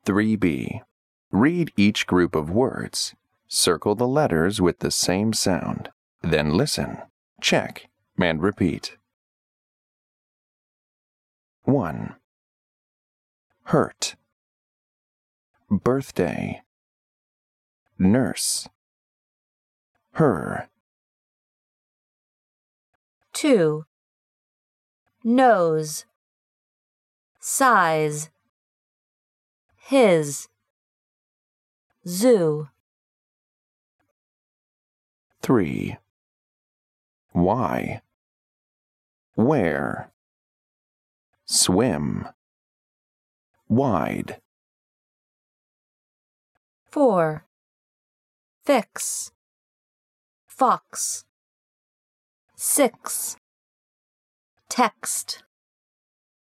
3B. Read each group of words. Circle the letters with the same sound. Then listen, check, and repeat. 1. Hurt. Birthday. Nurse. Her. 2. Nose. Size. His. Zoo. 3. Why. Where. Swim. Wide. 4. Fix. Fox. 6. Text.